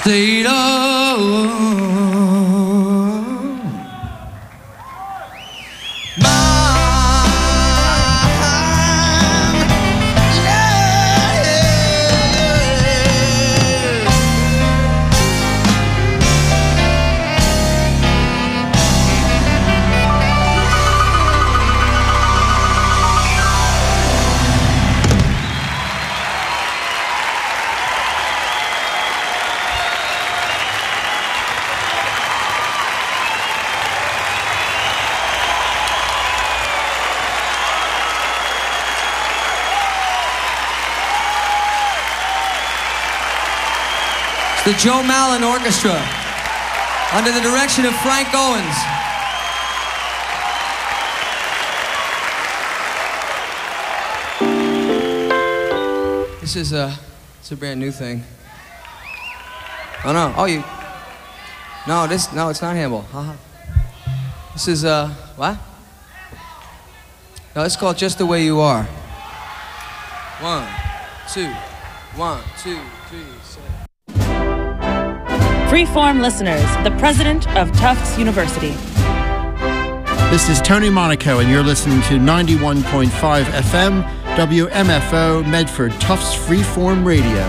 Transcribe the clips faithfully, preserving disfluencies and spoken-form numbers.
state of the Joe Mallon Orchestra, under the direction of Frank Owens. This is a, it's a brand new thing. Oh no, oh you, no, this, no, it's not Handball. Uh-huh. This is, uh, what? No, it's called Just the Way You Are. One, two, one, two, three, seven. Freeform listeners, the president of Tufts University. This is Tony Monaco, and you're listening to ninety-one point five F M, W M F O, Medford, Tufts Freeform Radio.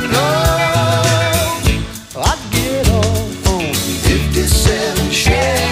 fifty-seven Chevy.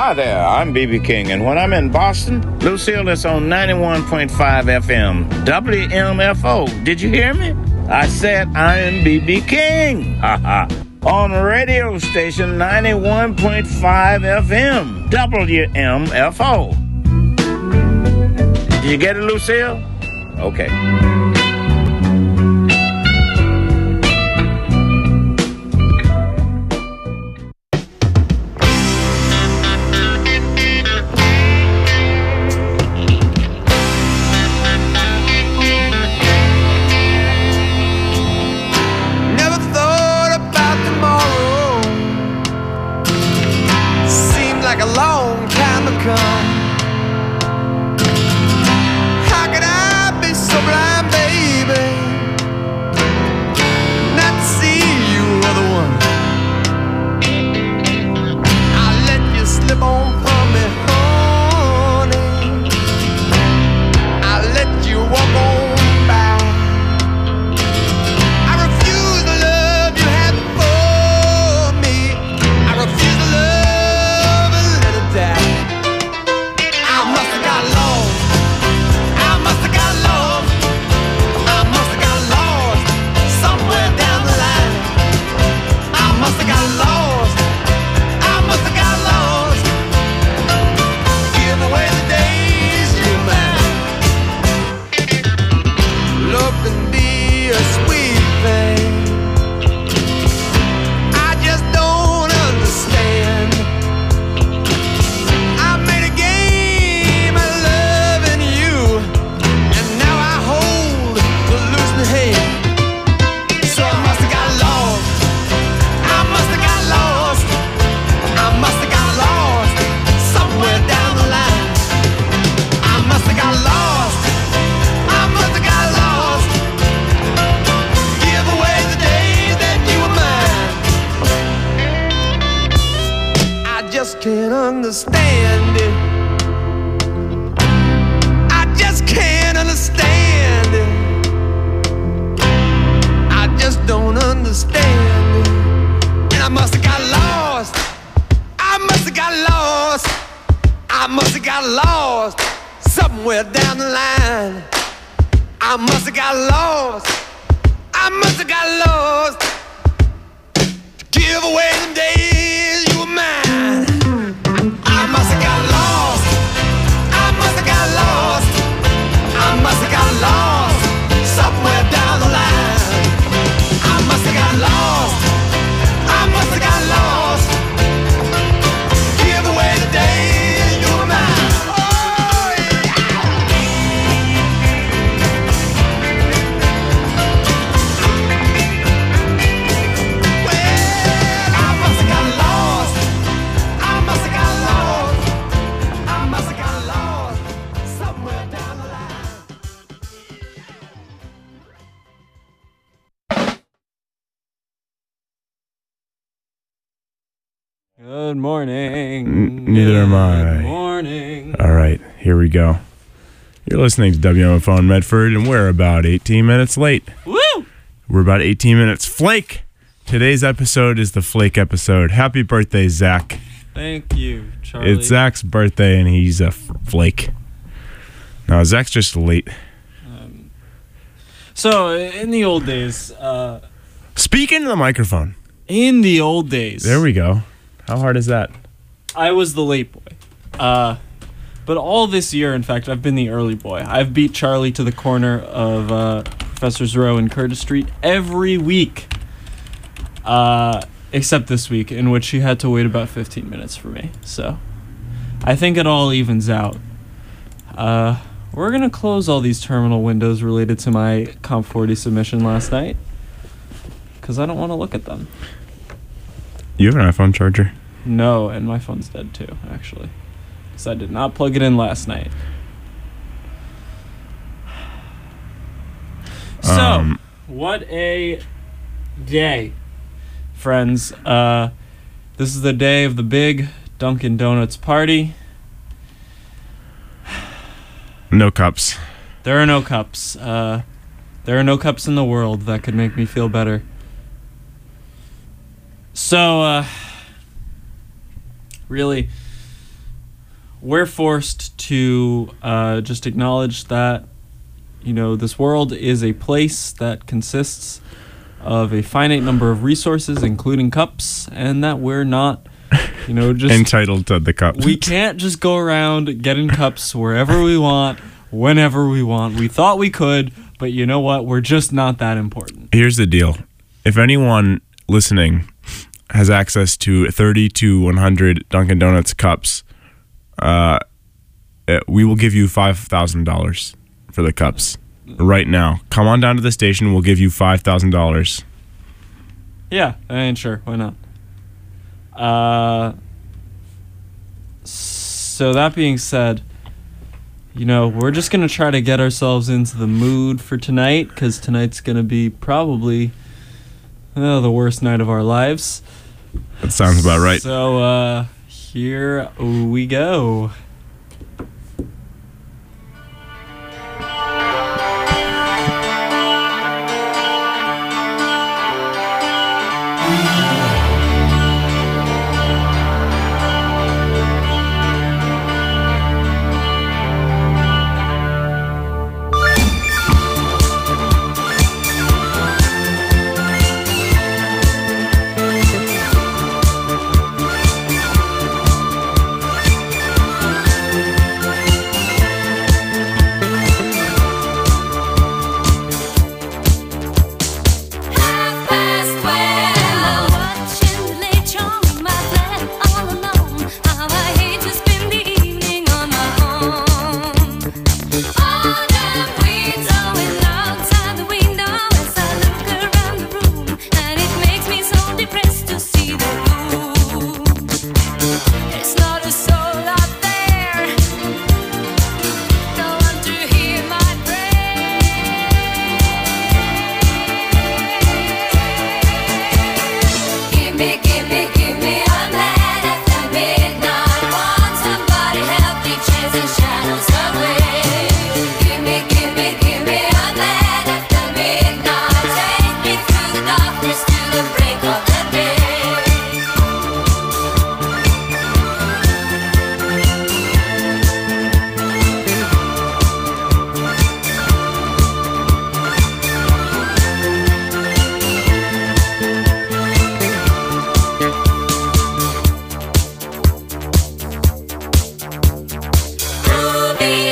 Hi there, I'm B B King, and when I'm in Boston, Lucille is on ninety-one point five F M, W M F O. Did you hear me? I said I'm B B King. Ha ha. On radio station ninety-one point five F M, W M F O. Did you get it, Lucille? Okay. Good morning. N- neither am I. Good morning. All right, here we go. You're listening to W M F O in Medford, and we're about eighteen minutes late. Woo! We're about eighteen minutes flake. Today's episode is the flake episode. Happy birthday, Zach. Thank you, Charlie. It's Zach's birthday, and he's a f- flake. No, Zach's just late. Um, so, in the old days... Uh, Speak into the microphone. In the old days... There we go. How hard is that? I was the late boy. Uh, but all this year, in fact, I've been the early boy. I've beat Charlie to the corner of uh, Professor's Row and Curtis Street every week. Uh, except this week, in which he had to wait about fifteen minutes for me. So, I think it all evens out. Uh, we're going to close all these terminal windows related to my Comp forty submission last night. Because I don't want to look at them. You have an iPhone charger? No, and my phone's dead too, actually. Because I did not plug it in last night. So, um, what a day, friends. Uh, this is the day of the big Dunkin' Donuts party. No cups. There are no cups. Uh, there are no cups in the world that could make me feel better. So, uh, really, we're forced to uh, just acknowledge that, you know, this world is a place that consists of a finite number of resources, including cups, and that we're not, you know, just entitled to the cup. We can't just go around getting cups wherever we want, whenever we want. We thought we could, but you know what? We're just not that important. Here's the deal. If anyone listening has access to thirty to one hundred Dunkin' Donuts cups, uh, we will give you five thousand dollars for the cups. Right now, come on down to the station. We'll give you five thousand dollars. Yeah, I mean, sure, why not? Uh, so that being said, you know, we're just gonna try to get ourselves into the mood for tonight, because tonight's gonna be probably uh, the worst night of our lives. That sounds about right. So uh, here we go. Ruby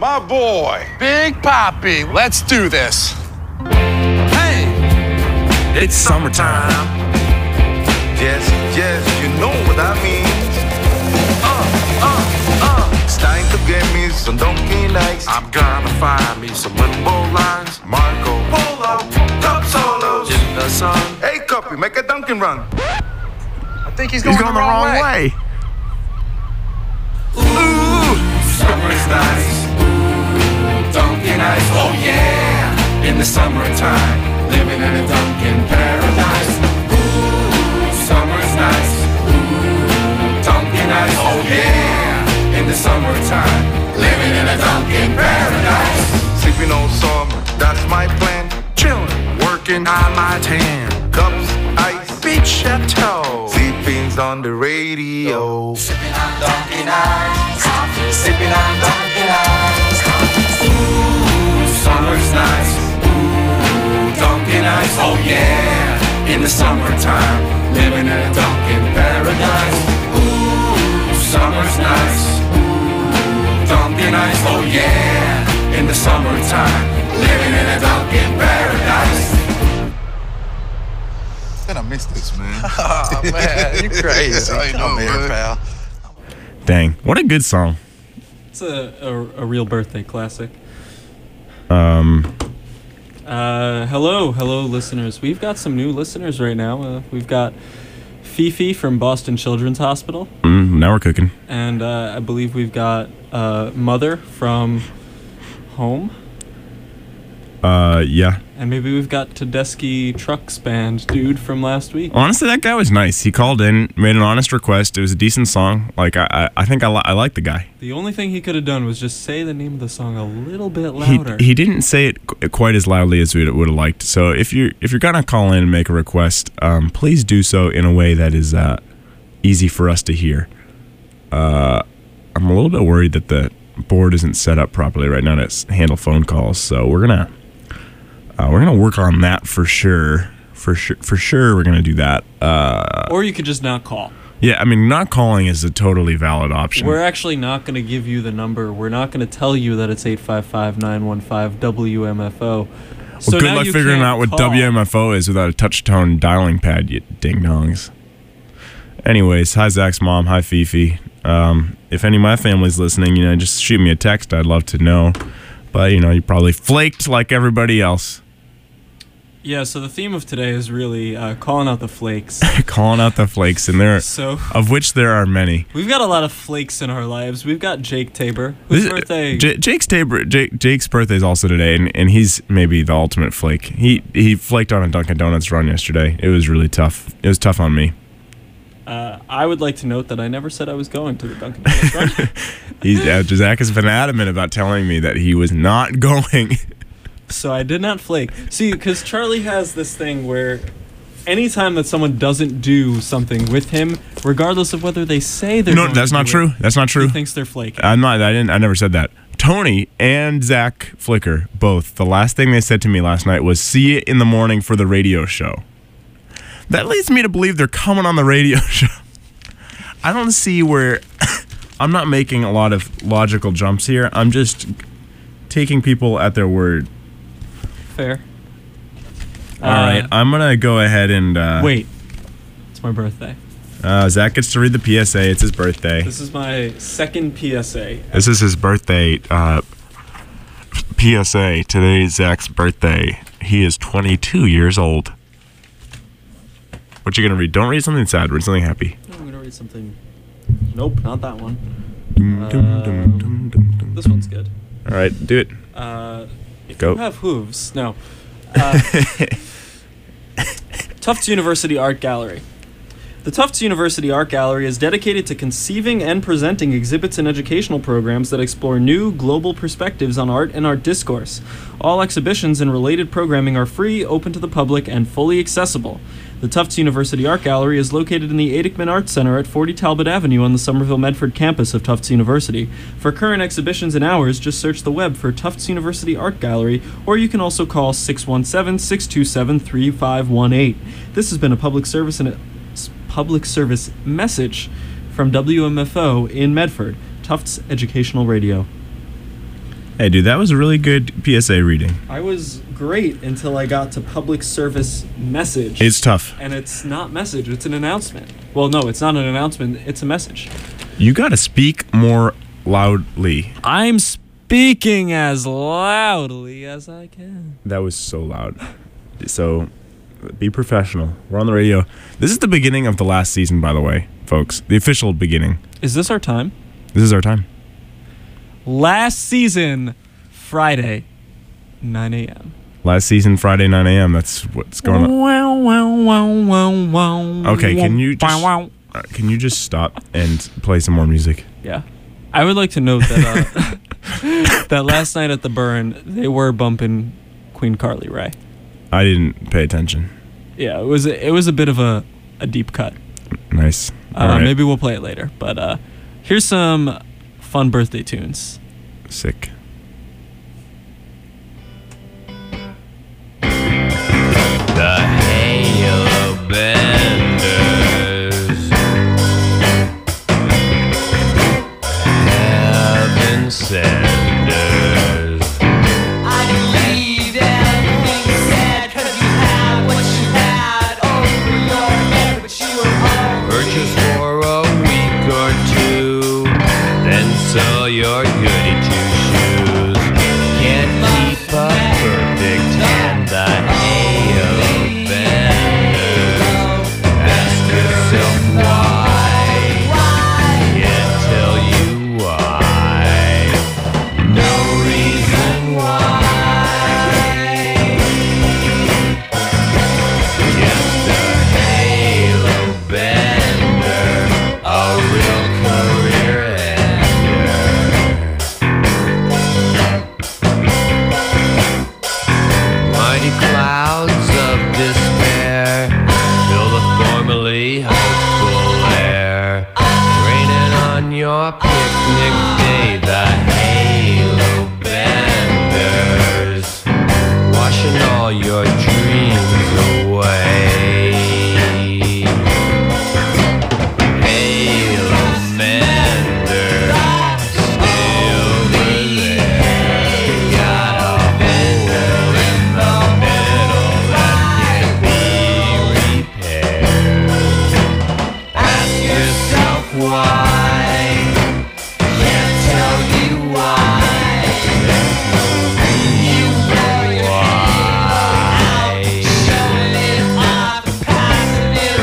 My boy, Big Papi. Let's do this. Hey, it's summertime. Yes, yes, you know what that means. Uh, uh, uh. It's time to get me some donkey nights. I'm gonna find me some limbo lines. Marco Polo, cup solos in the sun. Hey, Cuppy, make a Dunkin' run. I think he's going, He's going the, the wrong, wrong way. way. Ooh, summer's nice. Ooh, Dunkin' ice. Oh yeah, in the summertime, living in a Dunkin' paradise. Ooh, summer's nice. Ooh, Dunkin' ice. Oh yeah, in the summertime, living in a Dunkin' paradise. Sleeping all summer, that's my plan. Chillin', working on my tan. Cups, ice, beach chateau. Sipping's on the radio. Sipping on Dunkin' ice. Coffee. Sipping on Dunkin' ice. Coffee. Ooh, summer's nice. Ooh, Dunkin' ice. Oh yeah, in the summertime, living in a Dunkin' paradise. Ooh, summer's nice. Ooh, Dunkin' ice. Oh yeah, in the summertime, living in a Dunkin' paradise. I missed this, man. Oh, man, you crazy. I know, Come here, man. pal. Dang, what a good song. It's a, a, a real birthday classic. Um, Uh, hello, hello, listeners. We've got some new listeners right now. Uh, we've got Fifi from Boston Children's Hospital. mm, now we're cooking. And uh, I believe we've got uh, Mother from Home. Uh, yeah. And maybe we've got Tedeschi Trucks Band dude from last week. Honestly, that guy was nice. He called in, made an honest request. It was a decent song. Like, I, I, I think I, li- I like the guy. The only thing he could have done was just say the name of the song a little bit He, louder. he didn't say it qu- quite as loudly as we would have liked. So if you're if you're gonna call in and make a request, um, please do so in a way that is uh, easy for us to hear. Uh, I'm a little bit worried that the board isn't set up properly right now to s- handle phone calls. So we're gonna uh, we're gonna work on that for sure. For sure, for sure, we're gonna do that. Uh, or you could just not call. yeah, I mean, not calling is a totally valid option. We're actually not going to give you the number. We're not going to tell you that it's eight five five, nine one five, W M F O. So well, good now luck you figuring can't out what call. W M F O is without a touch-tone dialing pad, you ding-dongs. Anyways, hi Zach's mom, hi Fifi. Um, if any of my family's listening, you know, just shoot me a text. I'd love to know. But, you know, you probably flaked like everybody else. Yeah, so the theme of today is really uh, calling out the flakes. Calling out the flakes, and there, So of which there are many. we've got a lot of flakes in our lives. We've got Jake Tabor, whose This- birthday... J- Jake's Tabor, Jake, Jake's birthday is also today, and, and he's maybe the ultimate flake. He he flaked on a Dunkin' Donuts run yesterday. It was really tough. It was tough on me. Uh, I would like to note that I never said I was going to the Dunkin' Donuts run. He's, uh, Zach has been adamant about telling me that he was not going. So I did not flake. See, because Charlie has this thing where anytime that someone doesn't do something with him, regardless of whether they say they're No, going that's to not do true. it, That's not true. he thinks they're flaking. I'm not. I didn't. I never said that. Tony and Zach Flicker, both. The last thing they said to me last night was, "See you in the morning for the radio show." That leads me to believe they're coming on the radio show. I don't see where. I'm not making a lot of logical jumps here. I'm just taking people at their word. Fair. All right, I'm gonna go ahead and uh, Wait. It's my birthday. Uh, Zach gets to read the P S A. It's his birthday. This is my second P S A. This is his birthday. Uh, P S A. Today is Zach's birthday. He is twenty-two years old. What you gonna read? Don't read something sad. Read something happy. I'm going to read something. Nope, not that one. Dum, dum, dum, dum, dum, dum, This one's good. All right, do it. Uh, if Go. you have hooves, no. Uh, Tufts University Art Gallery. The Tufts University Art Gallery is dedicated to conceiving and presenting exhibits and educational programs that explore new, global perspectives on art and art discourse. All exhibitions and related programming are free, open to the public, and fully accessible. The Tufts University Art Gallery is located in the Adickman Arts Center at forty Talbot Avenue on the Somerville Medford campus of Tufts University. For current exhibitions and hours, just search the web for Tufts University Art Gallery, or you can also call six one seven, six two seven, three five one eight. This has been a public service and a public service message from W M F O in Medford, Tufts Educational Radio. Hey, dude, that was a really good P S A reading. I was great until I got to public service message. It's tough. And it's not message, it's an announcement. Well, no, it's not an announcement, it's a message. You gotta speak more loudly. I'm speaking as loudly as I can. That was so loud. So, be professional. We're on the radio. This is the beginning of the last season, by the way, folks. The official beginning. Is this our time? This is our time. Last season, Friday, nine a.m. Last season, Friday, nine a.m. That's what's going on. Wow, wow, wow, wow, wow. Okay, can you just, wow, wow. uh, can you just stop and play some more music? Yeah. I would like to note that uh, that last night at the Burn, they were bumping Queen Carly Rae. I didn't pay attention. Yeah, it was it was a bit of a, a deep cut. Nice. Uh, All right. Maybe we'll play it later. But uh, here's some fun birthday tunes. Sick. The Halo Benders, Heaven Senders. I believe everything said, 'cause you had what you had over your head, but you were home. Purchase for a week or two, then sell your goody two shoes. Can't keep a perfect hand, the Halo Benders. Ask yourself why, can't tell you why. No reason why. Just a Halo Bender, a real career ender. Mighty clouds of despair fill the formerly hopeful air. Raining on your picnic day, the Halo Benders, washing all your dreams away. Halo Mender, still there. Got a hole in the middle that can't be repaired. Ask yourself why, can't tell you why. There's no reason why. Showing it off, passing it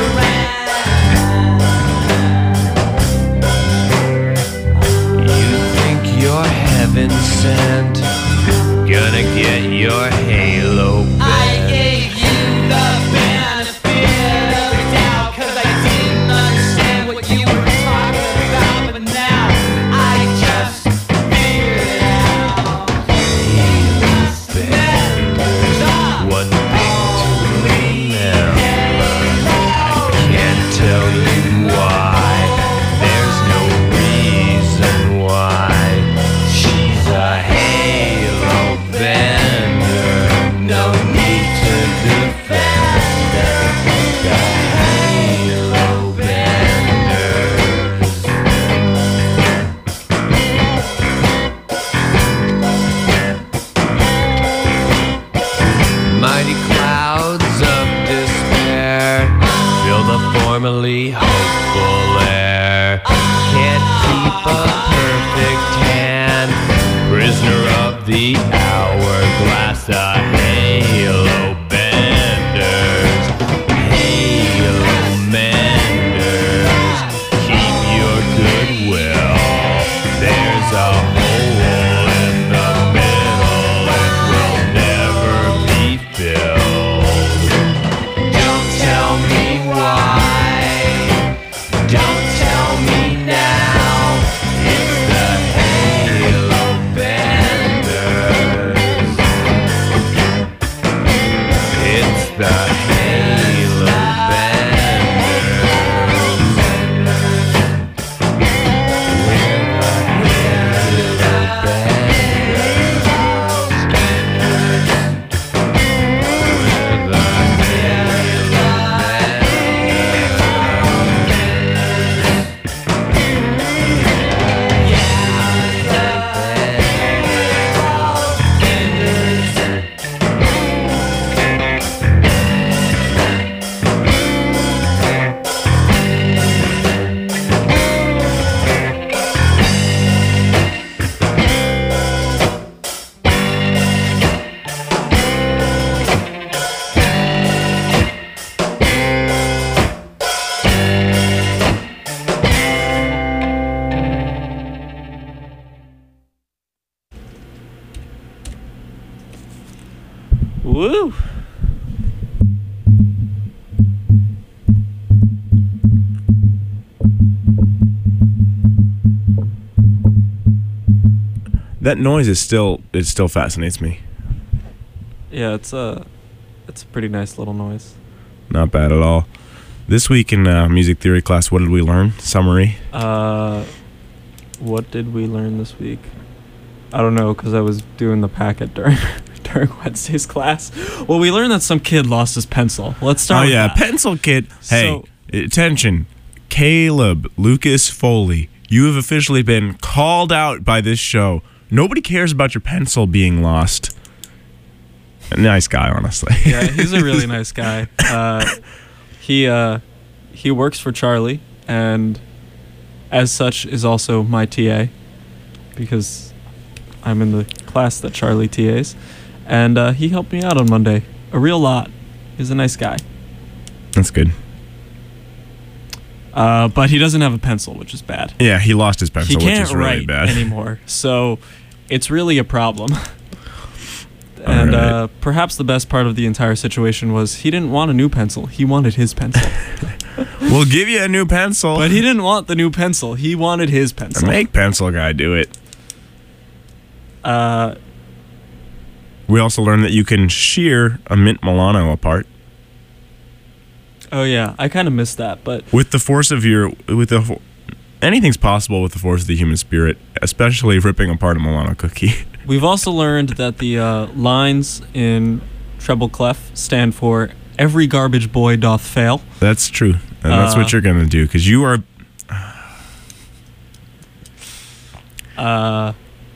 around. You think you're heaven sent, gonna get your halo I bent. gave you the benefit of the doubt, 'cause I didn't understand what you were talking about, but now I just figured it out. One thing to remember, I can't tell you why. There's no reason why. She's a halo bender, no need to defend her. The halo benders. Mighty clouds of despair fill the formerly hopeful air. Can't keep a perfect hand, prisoner of the hourglass. A halo benders, halo menders. Keep your goodwill. There's a hole in the middle, it will never be filled. Don't tell me why. Don't tell that noise is still it still fascinates me. Yeah, it's a it's a pretty nice little noise. Not bad at all. This week in uh, music theory class, what did we learn? Summary. Uh, what did we learn this week? I don't know, because I was doing the packet during during Wednesday's class. Well, we learned that some kid lost his pencil. Let's start. Oh with yeah, that. pencil kid. Hey, So- attention, Caleb Lucas Foley. You have officially been called out by this show. Nobody cares about your pencil being lost. A nice guy, honestly. Yeah, he's a really nice guy. Uh, he uh, he works for Charlie, and as such is also my T A, because I'm in the class that Charlie T As, and uh, he helped me out on Monday a real lot. He's a nice guy. That's good. Uh, but he doesn't have a pencil, which is bad. Yeah, he lost his pencil, He can't which is really write bad. anymore, so it's really a problem. And Alright. uh, perhaps the best part of the entire situation was he didn't want a new pencil. He wanted his pencil. We'll give you a new pencil. But he didn't want the new pencil. He wanted his pencil. Make pencil guy do it. Uh, We also learned that you can shear a mint Milano apart oh yeah, I kind of missed that, but with the force of your with the fo- anything's possible with the force of the human spirit, especially ripping apart a Milano cookie. we've also learned that the uh, lines in treble clef stand for "Every garbage boy doth fail." That's true, and that's Uh, what you're gonna do because you are. Uh,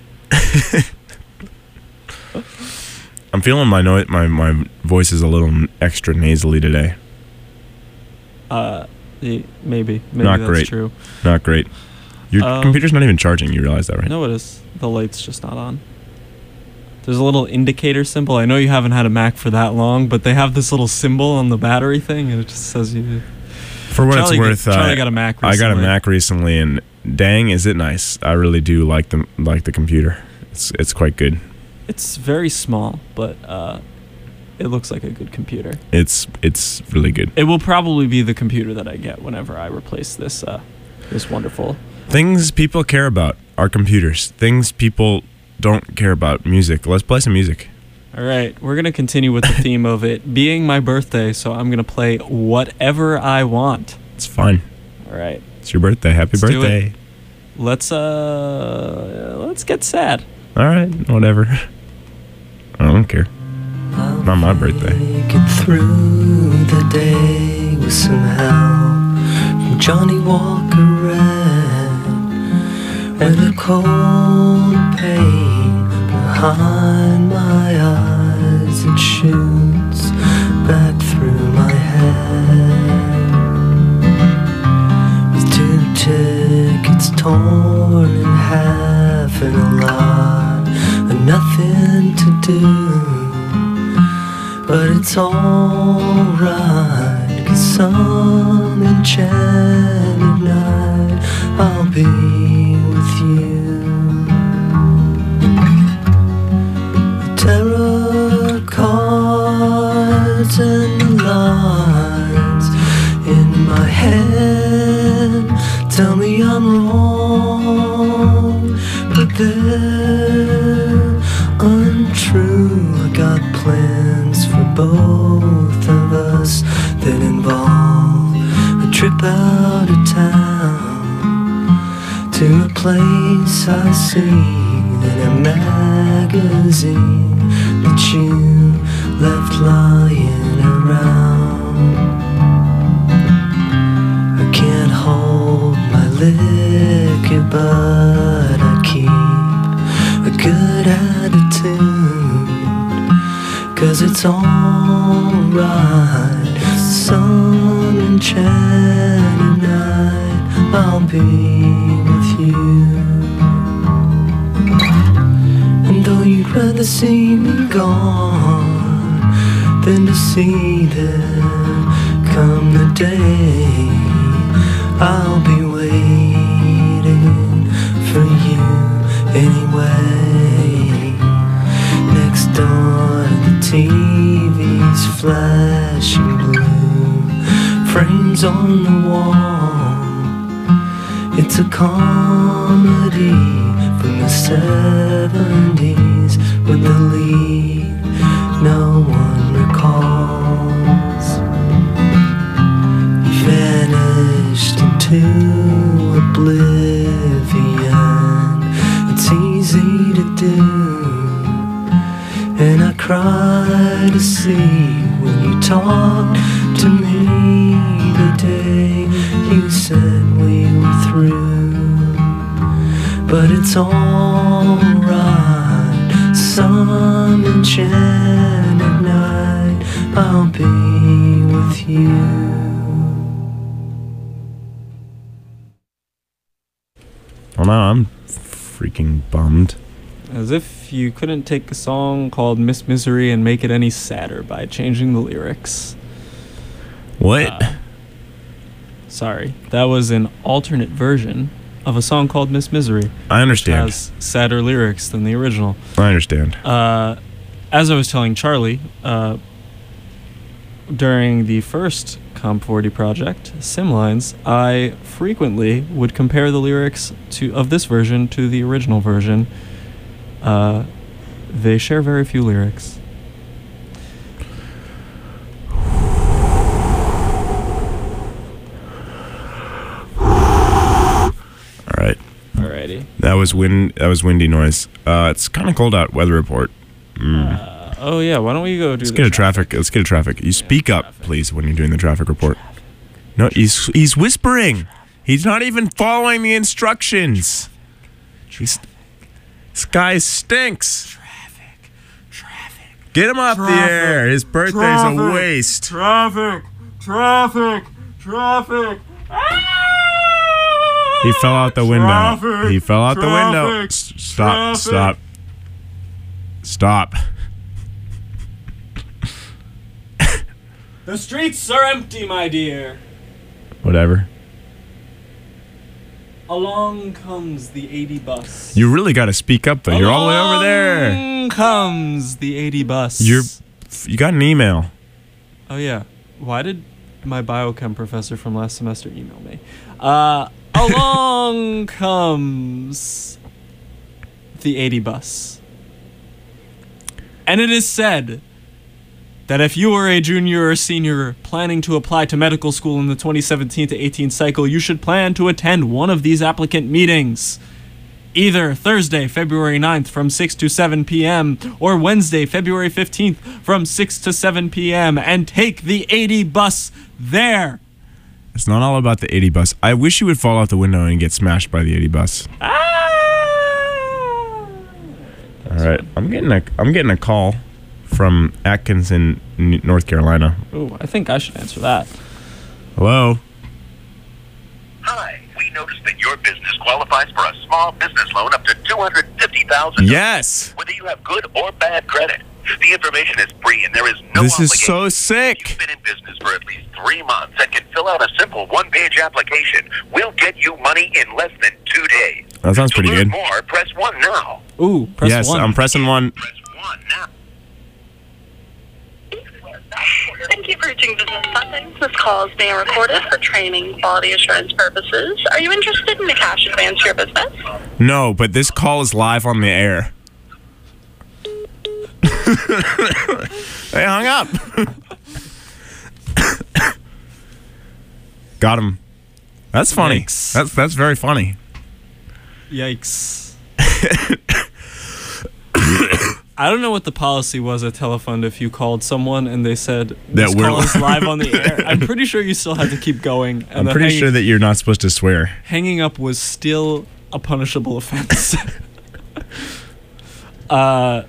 I'm feeling my no- my my voice is a little extra nasally today. uh, the, maybe, maybe Not that's great. true. Not great. Your Um, computer's not even charging. You realize that, right? No, it is. The light's just not on. There's a little indicator symbol. I know you haven't had a Mac for that long, but they have this little symbol on the battery thing, and it just says you. For what Charlie it's worth, got- Charlie uh, got a Mac I got a recently. Mac recently, and dang, is it nice! I really do like the like the computer. It's it's quite good. It's very small, but uh, it looks like a good computer. It's it's really good. It will probably be the computer that I get whenever I replace this uh, this wonderful. Things people care about are computers. Things people don't care about, music. Let's play some music. All right, we're gonna continue with the theme of it being my birthday, so I'm gonna play whatever I want. It's fine. All right, It's your birthday. Happy Let's do birthday. it. let's uh let's get sad. All right, whatever. I don't care. Not my birthday. Make it through the day with some help from Johnny Walker Red, with a cold pain behind my eyes, it shoots back through my head. With two tickets torn in half and a lot of nothing to do. But it's alright, 'cause some enchanted night I'll be with you. The tarot cards and the lines in my head tell me I'm wrong, but they're untrue. I got plans for both of us that involve a trip out of town to a place I seen in a magazine that you left lying around. I can't hold my liquor, but I keep a good attitude, 'cause it's alright. Some enchanted night I'll be with you. And though you'd rather see me gone than to see there come the day, I'll be waiting for you anyway. Next door the T V's flashing blue, frames on the wall. It's a comedy in the seventies with the lead no one recalls. You vanished into oblivion. It's easy to do, and I cry to see when you talked to me the day you said we were through. But it's alright, some enchanted night I'll be with you. Well, now I'm freaking bummed. As if you couldn't take a song called Miss Misery and make it any sadder by changing the lyrics. What? Uh, sorry. That was an alternate version of a song called Miss Misery. I understand. Which has sadder lyrics than the original. I understand. Uh, as I was telling Charlie, uh, during the first Comp forty project, Simlines, I frequently would compare the lyrics to of this version to the original version. Uh, they share very few lyrics. All right. Alrighty. That was wind. That was windy noise. Uh, it's kind of cold out. Weather report. Mm. Uh, oh yeah. Why don't we go do? Let's the get a traffic. Let's get a traffic. You speak Yeah, up, traffic. please, when you're doing the traffic report. No, he's he's whispering. He's not even following the instructions. He's, this guy stinks. Traffic. Traffic. Get him off the air. His birthday's Traffic. a waste. Traffic. Traffic. Traffic. He fell out the window. Traffic. He fell out the window. Traffic. S- Stop. Traffic. Stop. Stop. The streets are empty, my dear. Whatever. Along comes the eighty bus. You really got to speak up, though. You're all the way over there. Along comes the eighty bus. You're. You got an email. Oh yeah. Why did my biochem professor from last semester email me? Uh, along comes the eighty bus. And it is said that if you are a junior or senior planning to apply to medical school in the twenty seventeen to eighteen cycle, you should plan to attend one of these applicant meetings. Either Thursday, February ninth from six to seven p.m. or Wednesday, February fifteenth from six to seven p.m. and take the eighty bus there. It's not all about the eighty bus. I wish you would fall out the window and get smashed by the eighty bus. Ah! All right, I'm getting a I'm getting a call from Atkinson, N- North Carolina. Ooh, I think I should answer that. Hello. Hi, we noticed that your business qualifies for a small business loan up to two hundred fifty thousand dollars. Yes. Whether you have good or bad credit, the information is free and there is no This is obligation. so sick. You've been in business for at least three months and can fill out a simple one-page application. We'll get you money in less than two days. That sounds to pretty learn good. more, press one now. Ooh, press yes, one. I'm pressing one. Press one now. Thank you for reaching Business Funding. This call is being recorded for training quality assurance purposes. Are you interested in a cash advance for your business? No, but this call is live on the air. They hung up. Got him. That's funny. Yikes. That's that's very funny. Yikes. I don't know what the policy was at Telefund if you called someone and they said this That we're call is live on the air. I'm pretty sure you still had to keep going. And I'm the pretty hanging, sure that you're not supposed to swear. hanging up was still a punishable offense. uh,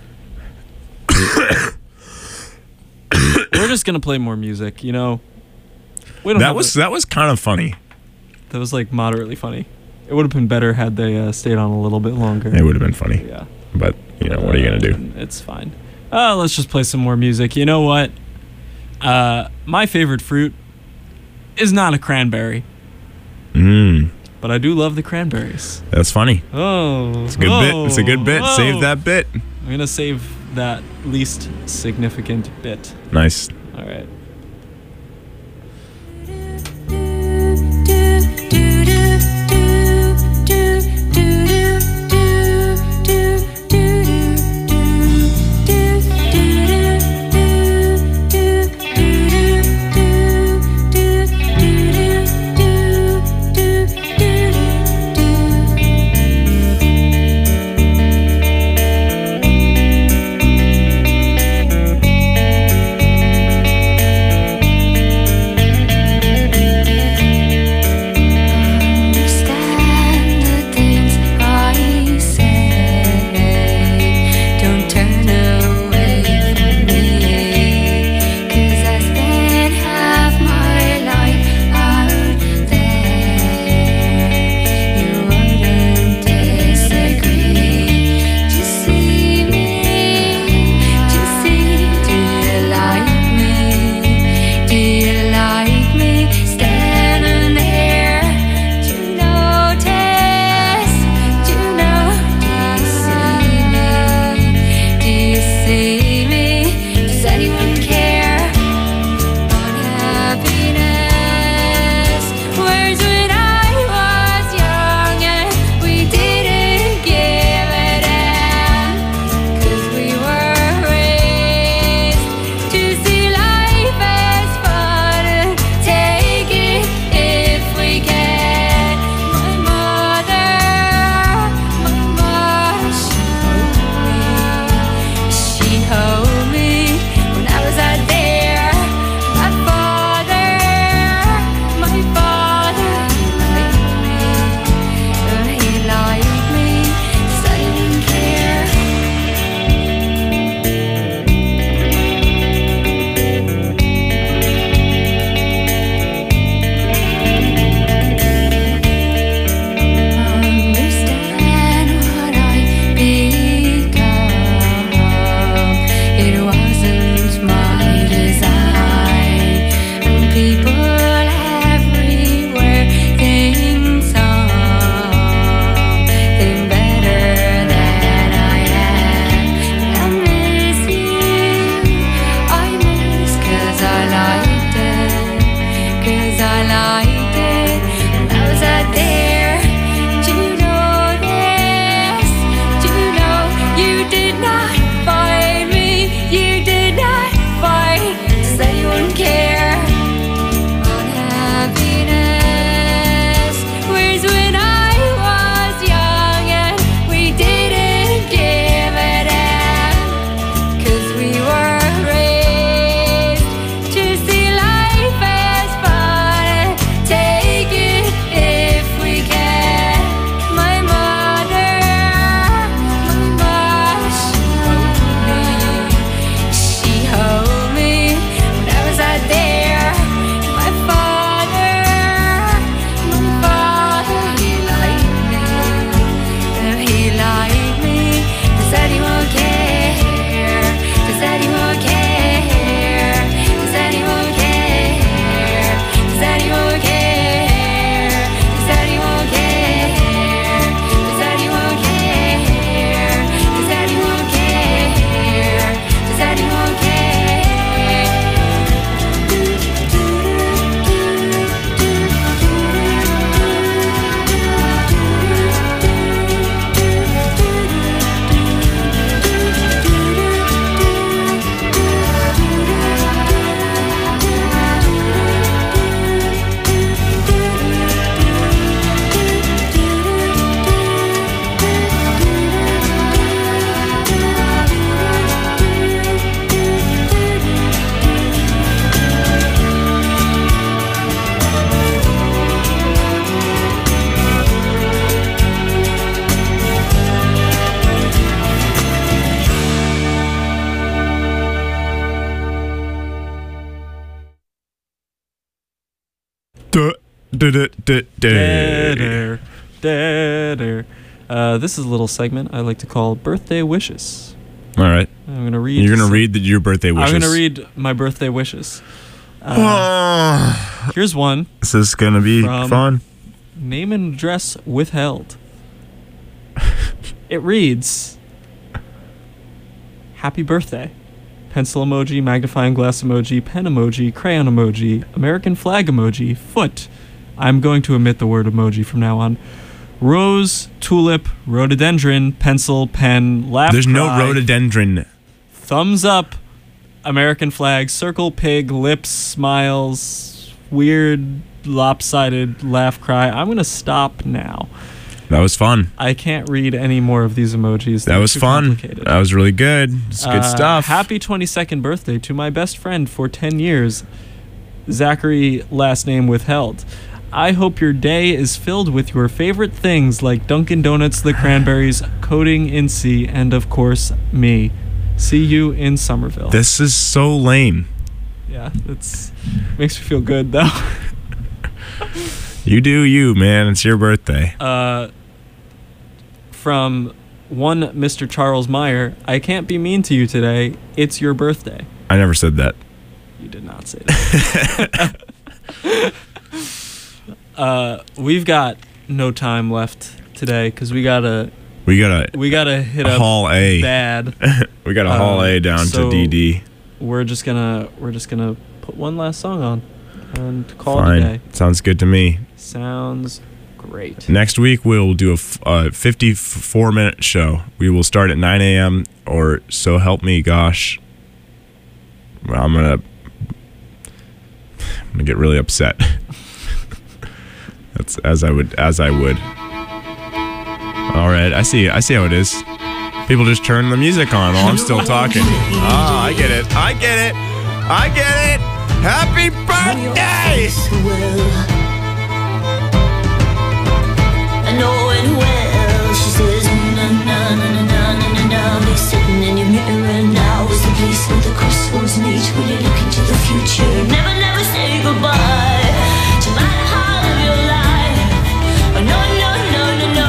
we're just gonna play more music, you know. We don't That have was a- that was kind of funny. that was like moderately funny. It would have been better had they uh, stayed on a little bit longer. It would have been funny. Yeah. But you know, what are you gonna do? Uh, It's fine. Uh, let's just play some more music. You know what? Uh, my favorite fruit is not a cranberry, Mmm. but I do love the cranberries. That's funny. Oh, It's a good bit. It's a good bit. oh. Save that bit. I'm gonna save that least significant bit. Nice. All right. do do do do do do Dead air, dead air. Uh, this is a little segment I like to call birthday wishes. All right. I'm gonna read. You're gonna read the, your birthday wishes. I'm gonna read my birthday wishes. Uh, here's one. This is gonna be fun. Name and address withheld. It reads, "Happy birthday." Pencil emoji, magnifying glass emoji, pen emoji, crayon emoji, American flag emoji, foot. I'm going to omit the word emoji from now on. Rose, tulip, rhododendron, pencil, pen, laugh There's cry, no rhododendron. thumbs up, American flag, circle, pig, lips, smiles, weird, lopsided, laugh cry. I'm going to stop now. That was fun. I can't read any more of these emojis. That They're was too fun. complicated. That was really good. It's good Uh, stuff. Happy twenty-second birthday to my best friend for ten years, Zachary, last name withheld. I hope your day is filled with your favorite things like Dunkin' Donuts, the Cranberries, Coding in C, and of course, me. See you in Somerville. This is so lame. Yeah, it's makes me feel good though. You do you, man. It's your birthday. Uh, from one Mister Charles Meyer, I can't be mean to you today. It's your birthday. I never said that. You did not say that. uh, we've got no time left today because we gotta We got a we gotta hit a up Hall A. bad. We got a Hall A down so to D D. We're just gonna we're just gonna put one last song on and call Fine. it a day. Sounds good to me. Sounds great. Next week we'll do a f- uh, fifty-four minute show. We will start at nine a.m. or so help me gosh. Well, I'm gonna I'm gonna get really upset. That's as I would as I would. All right, I see I see how it is. People just turn the music on while I'm still talking. Ah, I get it. I get it. I get it. Happy birthday! I know it well. She says, na na na na na na na na. Be sitting in your mirror now. Is the place where the crossroads meet when you look into the future. Never, never say goodbye to my heart of your life. Oh, no, no, no, no, no.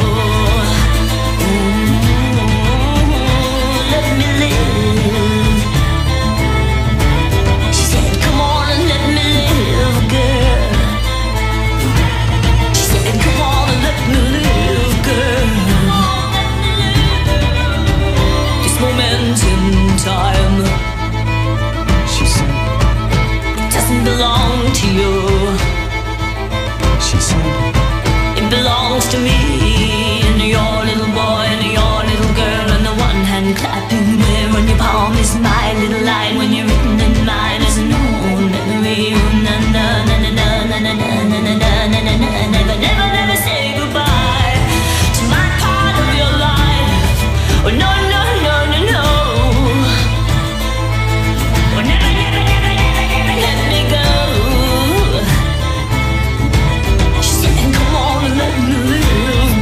Mm-hmm. Let me live. She said, come on and let me live, girl. She said, come on and let me live, girl. This moment in time, she said, it doesn't belong to you. She said, it belongs to me and your little boy and your little girl. And the one hand clapping there on your palm is my little line. When you're written in mine is an old memory. Na na na na na na na na na na na na na. Never, never, never say goodbye to my part of your life. Oh no, no, no, no, no. Oh never, never, never, never, never let me go. She said, come on and let me live,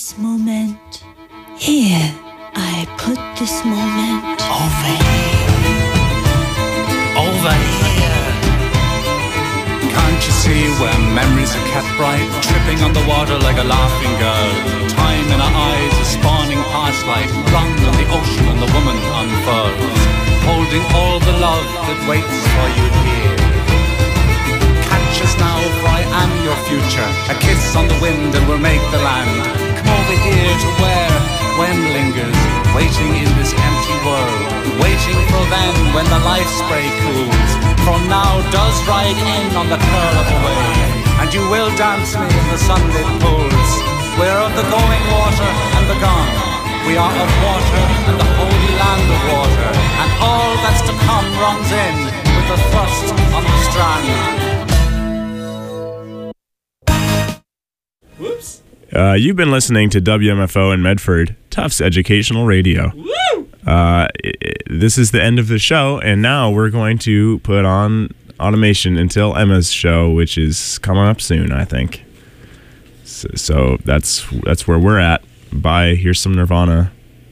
this moment here. I put this moment over here. Over here. Can't you see where memories are kept bright, tripping on the water like a laughing girl? Time in her eyes is spawning past light, blonde on the ocean and the woman unfurls, holding all the love that waits for you here. Catch us now, for I am your future. A kiss on the wind and we'll make the land. Come over here to where when lingers, waiting in this empty world, waiting for then when the life spray cools. From now does ride in on the curl of a wave, and you will dance me in the sunlit pools. We're of the going water and the gone. We are of water and the holy land of water, and all that's to come runs in with the thrust on the strand. Whoops. Uh, you've been listening to W M F O in Medford, Tufts Educational Radio. Woo! Uh, it, it, this is the end of the show, and now we're going to put on automation until Emma's show, which is coming up soon, I think. So, so that's that's where we're at. Bye. Here's some Nirvana.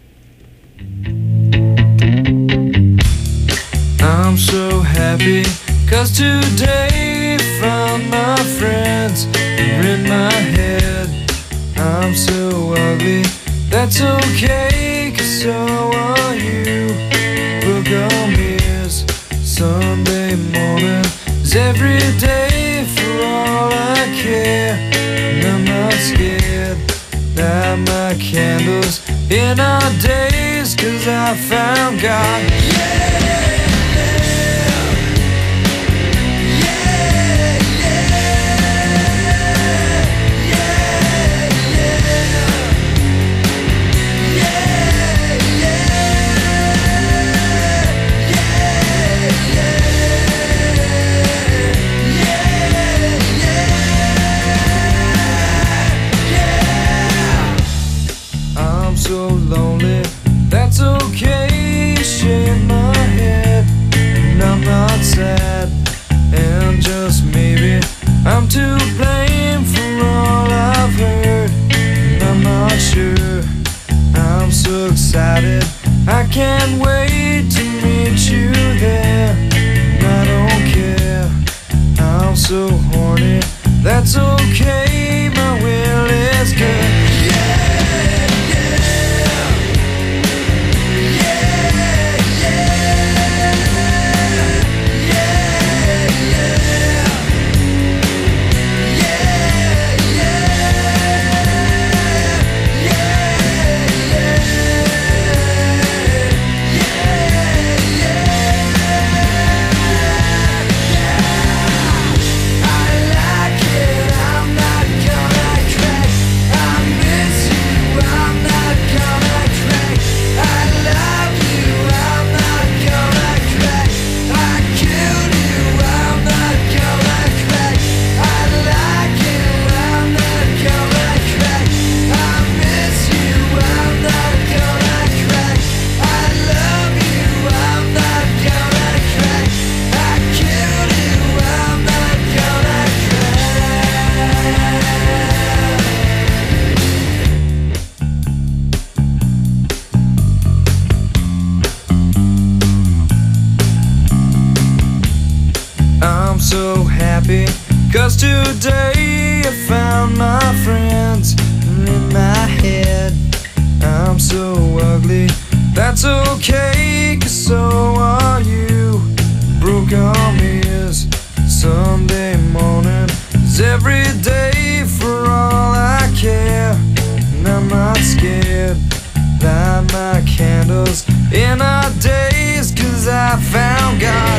I'm so happy, cause today found my friends are in my head. I'm so ugly, that's okay, cause so are you. Book on mirrors, Sunday morning is every day for all I care. And I'm not scared, light my candles in our days, cause I found God. Yeah! So lonely, that's okay. Shake my head, and I'm not sad. And just maybe I'm to blame for all I've heard. And I'm not sure. I'm so excited, I can't wait to meet you there. And I don't care, I'm so horny. That's okay, my will is good. So happy, cause today I found my friends in my head. I'm so ugly, that's okay, cause so are you. Broke arm is Sunday morning is every day for all I care. And I'm not scared, light my candles in our days, cause I found God.